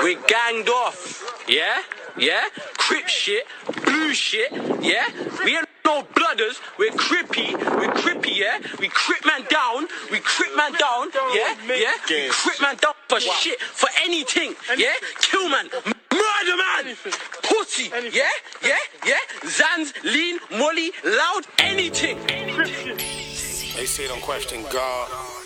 we're ganged off, yeah? Yeah? Crip shit, blue shit, yeah? We ain't no blooders, we're crippy, yeah? We crip man down, yeah? Yeah? We crip man down for shit, for anything, yeah? Kill man, murder man, pussy, yeah? Zans, lean, molly, loud, anything. They say don't question God,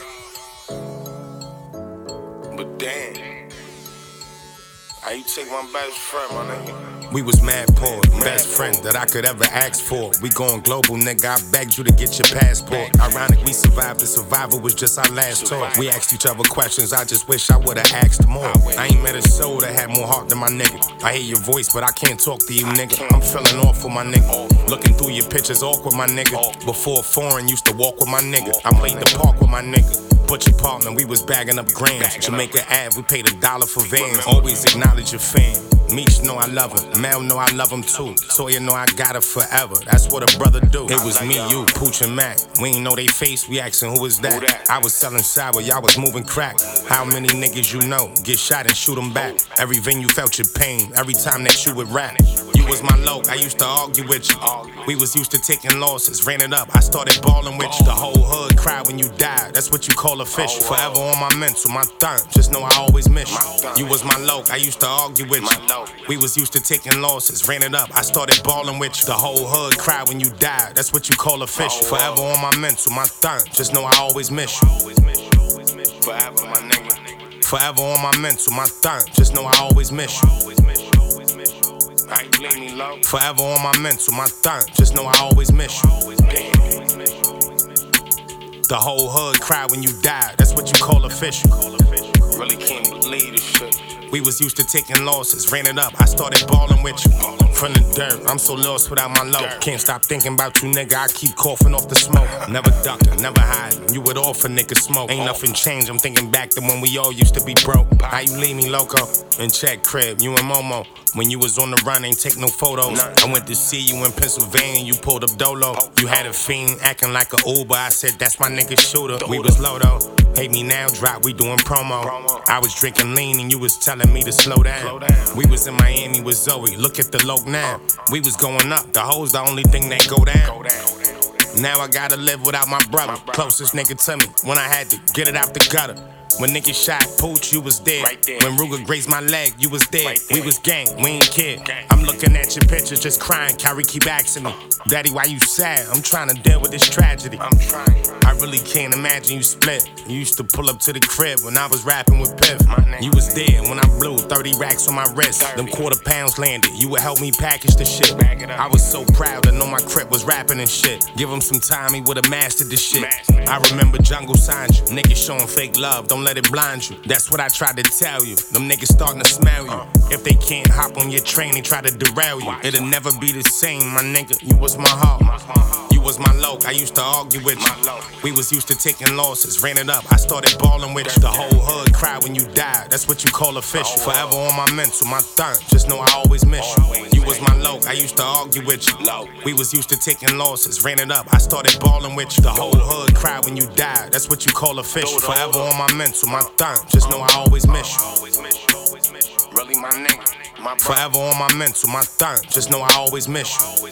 but damn, how you take my best friend, my nigga? We was mad poor, best friend that I could ever ask for. We going global, nigga, I begged you to get your passport. Ironic, we survived, the survival was just our last talk. We asked each other questions, I just wish I would've asked more. I ain't met a soul that had more heart than my nigga. I hear your voice, but I can't talk to you, nigga. I'm feeling awful, my nigga. Looking through your pictures, awkward, my nigga. Before foreign, used to walk with my nigga. I played the park with my nigga. Butcher partner, we was bagging up grams. Jamaica Ave, we paid $1 for vans. Always acknowledge your fan. Meech know I love him, Mel know I love him too. Sawyer know I got her forever, that's what a brother do. It was me, you, Pooch and Mac. We ain't know they face, we asking who is that. I was selling sour, y'all was moving crack. How many niggas you know get shot and shoot them back? Every venue felt your pain, every time that you would rap. You was my loc, I used to argue with you. We was used to taking losses, ran it up, I started balling with you. The whole hood cried when you died, that's what you call official. Forever on my mental, my thumb, just know I always miss you. You was my loc, I used to argue with you. We was used to taking losses, ran it up, I started balling with you. The whole hood cried when you died, that's what you call official. Forever on my mental, my thumb, just know I always miss you. Forever, my nigga. Forever on my mental, my thumb, just know I always miss you. Forever on my mental, my thumb, just know I always miss you. The whole hood cried when you died, that's what you call official. Really can't believe this shit. We was used to taking losses, ran it up, I started balling with you. From the dirt, I'm so lost without my low. Can't stop thinking about you, nigga, I keep coughing off the smoke. Never ducking, never hiding, you would offer niggas smoke. Ain't nothing changed, I'm thinking back to when we all used to be broke. How you leave me loco? In check crib, you and Momo. When you was on the run, ain't take no photos. I went to see you in Pennsylvania, you pulled up Dolo. You had a fiend acting like a Uber, I said that's my nigga shooter. We was low though, hate me now, drop, we doing promo. I was drinking lean and you was telling me to slow down. We was in Miami with Zoe, look at the loc now. We was going up, the hoes the only thing that go down. Now I gotta live without my brother, closest nigga to me, when I had to get it out the gutter. When niggas shot Pooch, you was dead. When Ruger grazed my leg, you was dead. We was gang, we ain't kid. I'm looking at your picture, just crying. Kyrie keep asking me, Daddy, why you sad? I'm trying to deal with this tragedy. I really can't imagine you split. You used to pull up to the crib when I was rapping with Piff. You was dead when I blew 30 racks on my wrist. Them quarter pounds landed, you would help me package the shit. I was so proud to know my crib was rapping and shit. Give him some time, he would've mastered this shit. I remember Jungle signed you, niggas showing fake love, don't let it blind you. That's what I tried to tell you. Them niggas starting to smell you. If they can't hop on your train, they try to derail you. It'll never be the same, my nigga. You was my heart. You was my loc, I used to argue with you. We was used to taking losses, ran it up, I started balling with you. The whole hood cried when you died, that's what you call official. Forever on my mental, my thumb, just know I always miss you. You was my loc, I used to argue with you. We was used to taking losses, ran it up, I started balling with you. The whole hood cried when you died, that's what you call official. Forever on my mental, my thumb, just know I always miss you. Really my nigga, forever on my mental, my thumb, just know I always miss you.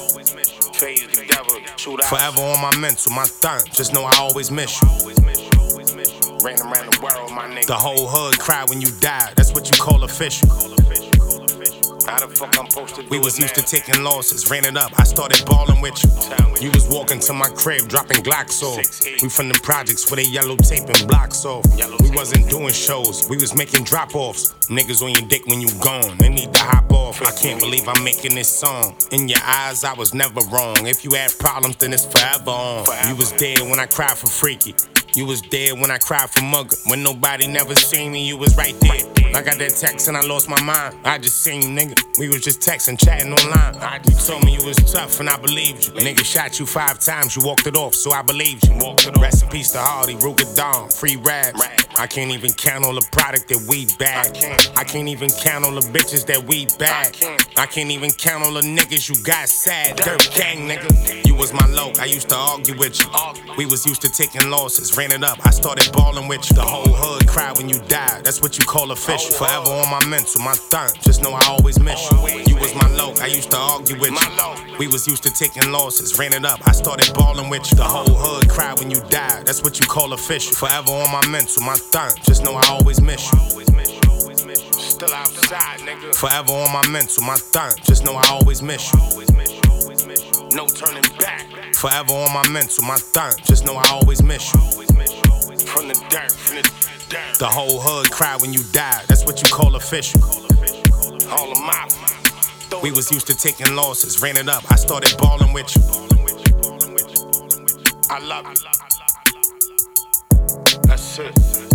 Forever on my mental, my thumb, just know I always miss you. Ran around the world, my nigga. The whole hood cried when you died, that's what you call official. How the fuck I'm supposed to do we was used to taking losses, ran it up, I started balling with you. You was walking to my crib, dropping Glocks off. We from the projects where they yellow taping blocks off. We wasn't doing shows, we was making drop-offs. Niggas on your dick when you gone, they need to hop off. I can't believe I'm making this song. In your eyes, I was never wrong. If you had problems, then it's forever on. You was dead when I cried for Freaky. You was dead when I cried for Mugger. When nobody never seen me, you was right there. I got that text and I lost my mind. I just seen you, nigga. We was just texting, chatting online. You told me you was tough and I believed you. Nigga shot you 5 times, you walked it off, so I believed you. Rest in peace to Hardy, Ruger Dawn, free raps. I can't even count all the product that we bag. I can't even count all the bitches that we bag. I can't even count all the niggas you got sad. Dirt gang, nigga. You was my loc, I used to argue with you. We was used to taking losses, ran it up, I started balling with you. The whole hood cried when you died, that's what you call official. official. Forever on my mental, my thumb. Just know I always miss you. You was my low, I used to argue with you. We was used to taking losses, ran it up. I started balling with you. The whole hood cried when you died. That's what you call official. Forever on my mental, my thumb. Just know I always miss you. Still outside, nigga. Forever on my mental, my thumb. Just know I always miss you. No turning back. Forever on my mental, my thumb. Just know I always miss you. From the dirt, the whole hood cried when you died. That's what you call official. All of my. We was used to taking losses, ran it up. I started balling with you. I love you. That's it.